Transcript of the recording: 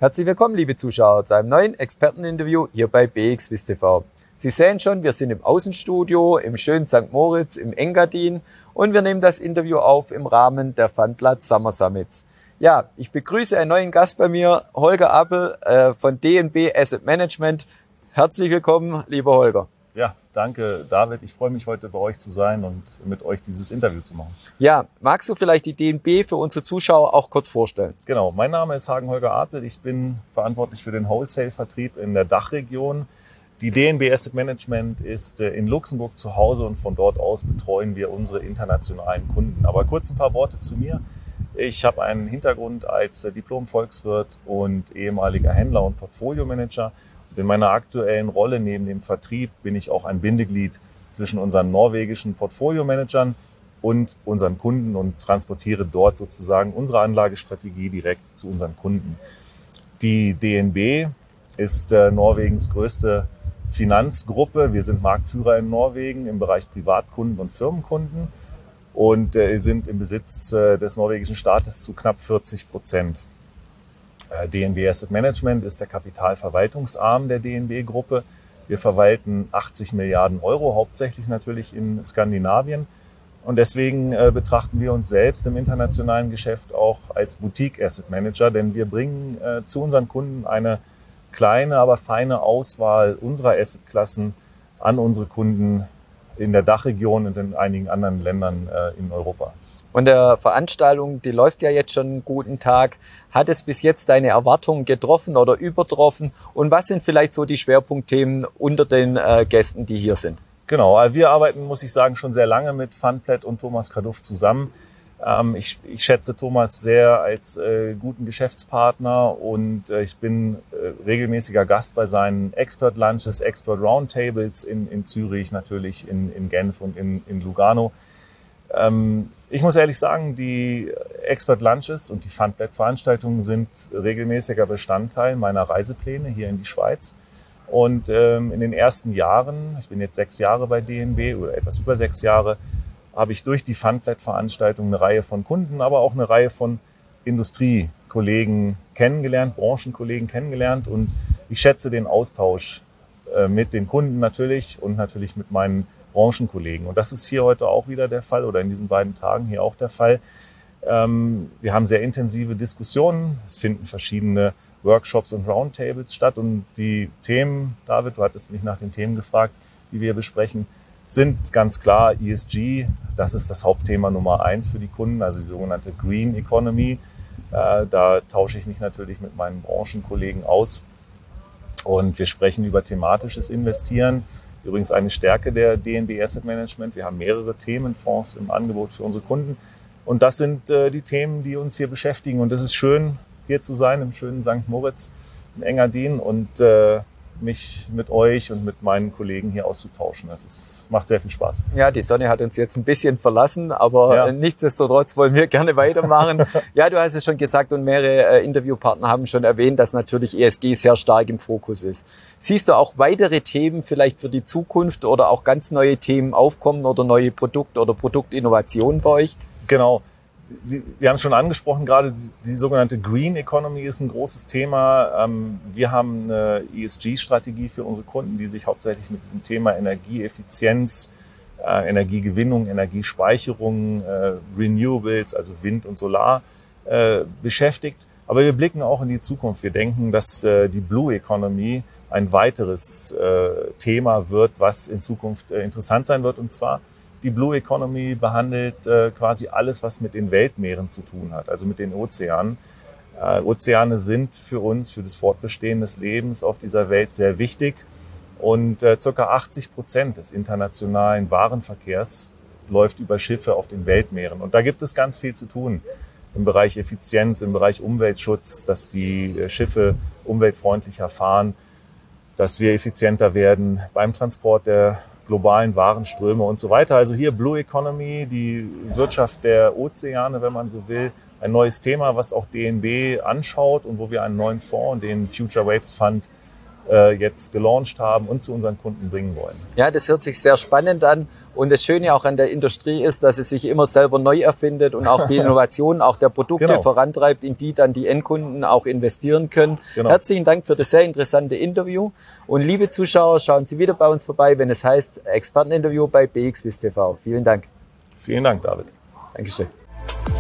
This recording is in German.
Herzlich willkommen, liebe Zuschauer, zu einem neuen Experteninterview hier bei BXWIST TV. Sie sehen schon, wir sind im Außenstudio im schönen St. Moritz im Engadin und wir nehmen das Interview auf im Rahmen der Fundblatt Summer Summits. Ja, ich begrüße einen neuen Gast bei mir, Holger Appel von DNB Asset Management. Herzlich willkommen, lieber Holger. Ja, danke David. Ich freue mich, heute bei euch zu sein und mit euch dieses Interview zu machen. Ja, magst du vielleicht die DNB für unsere Zuschauer auch kurz vorstellen? Genau, mein Name ist Hagen-Holger Apel. Ich bin verantwortlich für den Wholesale-Vertrieb in der Dachregion. Die DNB Asset Management ist in Luxemburg zu Hause und von dort aus betreuen wir unsere internationalen Kunden. Aber kurz ein paar Worte zu mir. Ich habe einen Hintergrund als Diplom-Volkswirt und ehemaliger Händler und Portfolio-Manager. In meiner aktuellen Rolle neben dem Vertrieb bin ich auch ein Bindeglied zwischen unseren norwegischen Portfolio-Managern und unseren Kunden und transportiere dort sozusagen unsere Anlagestrategie direkt zu unseren Kunden. Die DNB ist Norwegens größte Finanzgruppe. Wir sind Marktführer in Norwegen im Bereich Privatkunden und Firmenkunden und sind im Besitz des norwegischen Staates zu knapp 40%. DNB Asset Management ist der Kapitalverwaltungsarm der DNB-Gruppe. Wir verwalten 80 Milliarden Euro, hauptsächlich natürlich in Skandinavien. Und deswegen betrachten wir uns selbst im internationalen Geschäft auch als Boutique Asset Manager, denn wir bringen zu unseren Kunden eine kleine, aber feine Auswahl unserer Assetklassen an unsere Kunden in der Dachregion und in einigen anderen Ländern in Europa. Und der Veranstaltung, die läuft ja jetzt schon einen guten Tag. Hat es bis jetzt deine Erwartungen getroffen oder übertroffen? Und was sind vielleicht so die Schwerpunktthemen unter den Gästen, die hier sind? Genau, also wir arbeiten, muss ich sagen, schon sehr lange mit Fundblatt und Thomas Kaduff zusammen. Ich schätze Thomas sehr als guten Geschäftspartner und ich bin regelmäßiger Gast bei seinen Expert Lunches, Expert Roundtables in Zürich, natürlich in Genf und in Lugano. Ich muss ehrlich sagen, die Expert Lunches und die Fundblatt-Veranstaltungen sind regelmäßiger Bestandteil meiner Reisepläne hier in die Schweiz. Und in den ersten Jahren, ich bin jetzt 6 Jahre bei DNB oder etwas über 6 Jahre, habe ich durch die Fundblatt-Veranstaltungen eine Reihe von Kunden, aber auch eine Reihe von Industriekollegen kennengelernt, Branchenkollegen kennengelernt. Und ich schätze den Austausch mit den Kunden natürlich und natürlich mit meinen Branchenkollegen. Und das ist hier heute auch wieder der Fall oder in diesen beiden Tagen hier auch der Fall. Wir haben sehr intensive Diskussionen. Es finden verschiedene Workshops und Roundtables statt. Und die Themen, David, du hattest mich nach den Themen gefragt, die wir besprechen, sind ganz klar ESG. Das ist das Hauptthema Nummer 1 für die Kunden, also die sogenannte Green Economy. Da tausche ich mich natürlich mit meinen Branchenkollegen aus. Und wir sprechen über thematisches Investieren. Übrigens eine Stärke der DNB Asset Management. Wir haben mehrere Themenfonds im Angebot für unsere Kunden. Und das sind die Themen, die uns hier beschäftigen. Und es ist schön, hier zu sein im schönen St. Moritz, im Engadin und mich mit euch und mit meinen Kollegen hier auszutauschen. Macht sehr viel Spaß. Ja, die Sonne hat uns jetzt ein bisschen verlassen, aber ja, nichtsdestotrotz wollen wir gerne weitermachen. Ja, du hast es schon gesagt und mehrere Interviewpartner haben schon erwähnt, dass natürlich ESG sehr stark im Fokus ist. Siehst du auch weitere Themen vielleicht für die Zukunft oder auch ganz neue Themen aufkommen oder neue Produkte oder Produktinnovationen bei euch? Genau. Wir haben es schon angesprochen, gerade die sogenannte Green Economy ist ein großes Thema. Wir haben eine ESG-Strategie für unsere Kunden, die sich hauptsächlich mit diesem Thema Energieeffizienz, Energiegewinnung, Energiespeicherung, Renewables, also Wind und Solar beschäftigt. Aber wir blicken auch in die Zukunft. Wir denken, dass die Blue Economy ein weiteres Thema wird, was in Zukunft interessant sein wird, und zwar die Blue Economy behandelt quasi alles, was mit den Weltmeeren zu tun hat, also mit den Ozeanen. Ozeane sind für uns, für das Fortbestehen des Lebens auf dieser Welt sehr wichtig. Und ca. 80% des internationalen Warenverkehrs läuft über Schiffe auf den Weltmeeren. Und da gibt es ganz viel zu tun im Bereich Effizienz, im Bereich Umweltschutz, dass die Schiffe umweltfreundlicher fahren, dass wir effizienter werden beim Transport der globalen Warenströme und so weiter. Also hier Blue Economy, die Wirtschaft der Ozeane, wenn man so will, ein neues Thema, was auch DNB anschaut und wo wir einen neuen Fonds, den Future Waves Fund, jetzt gelauncht haben und zu unseren Kunden bringen wollen. Ja, das hört sich sehr spannend an. Und das Schöne auch an der Industrie ist, dass es sich immer selber neu erfindet und auch die Innovationen auch der Produkte vorantreibt, in die dann die Endkunden auch investieren können. Herzlichen Dank für das sehr interessante Interview. Und liebe Zuschauer, schauen Sie wieder bei uns vorbei, wenn es heißt Experteninterview bei BXWIST TV. Vielen Dank. Vielen Dank, David. Dankeschön.